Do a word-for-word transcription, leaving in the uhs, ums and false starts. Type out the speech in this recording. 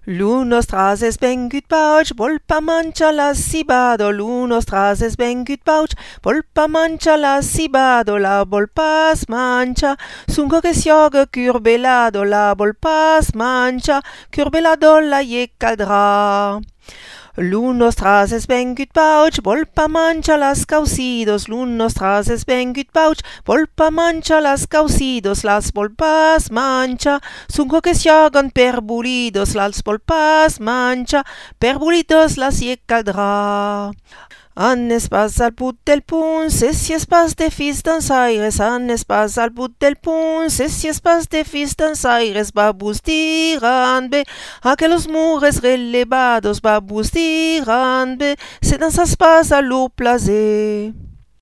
L'unos trases bengut pauc, volpa mancha la cibado. L'unos trases bengut pauc, volpa mancha la cibado. La volpas mancha, sungo que sioga curbelado. La volpas mancha, curbelado la ye caldra. L'unos trases bengut pauc, volpa mancha las caucidos. L'unos trases bengut pauc, volpa mancha las caucidos. Las volpas mancha, sungo que siogan perbulidos. Las volpas mancha, perbulidos las ye caldra. An espas al put del pun, se si espas de fis dansaires. An espas al put del pun, se si espas de fis dansaires. Babus diran be, aquelos mures relevados. Babus diran be, se dansas pas a lo placer.